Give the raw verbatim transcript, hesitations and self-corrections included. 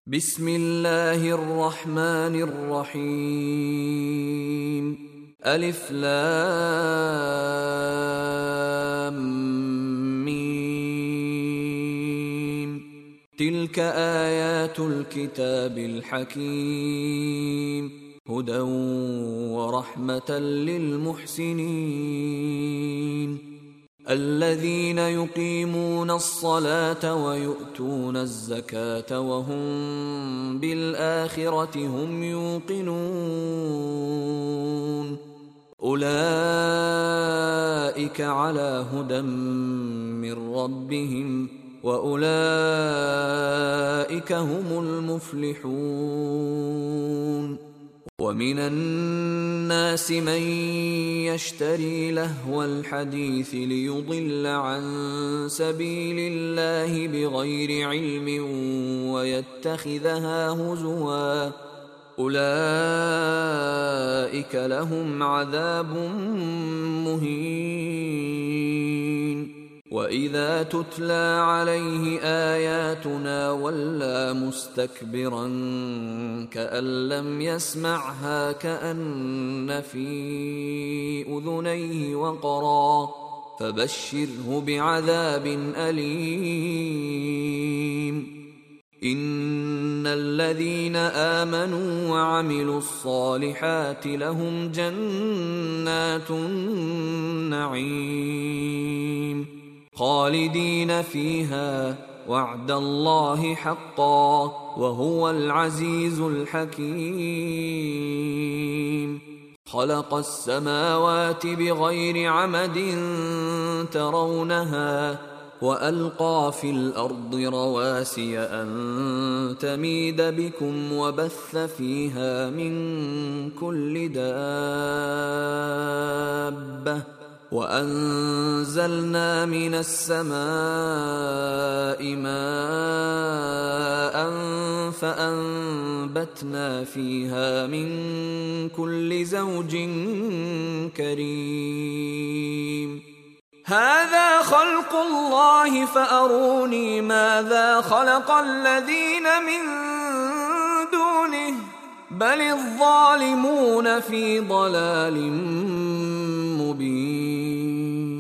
بسم الله الرحمن الرحيم. ألف لام ميم. تلك آيات الكتاب الحكيم، هدى ورحمة للمحسنين الذين يقيمون الصلاة ويؤتون الزكاة وهم بالآخرة هم يوقنون. أولئك على هدى من ربهم وأولئك هم المفلحون. ومن الناس من يشتري لهو الحديث ليضل عن سبيل الله بغير علم ويتخذها هزوا، أولئك لهم عذاب مهين. وإذا تتلى عليه آياتنا ولى مستكبرا كأن لم يسمعها كأن في أذنيه وقرا، فبشره بعذاب أليم. إن الذين آمنوا وعملوا الصالحات لهم جنات النعيم خالدين فيها، وعد الله حقا وهو العزيز الحكيم. خلق السماوات بغير عمد ترونها وألقى في الأرض رواسي أن تميد بكم وبث فيها من كل دابة، وأنزلنا من السماء ماء فأنبتنا فيها من كل زوج كريم. هذا خلق الله فأروني ماذا خلق الذين من دونه بل الظالمون في ضلال مبين.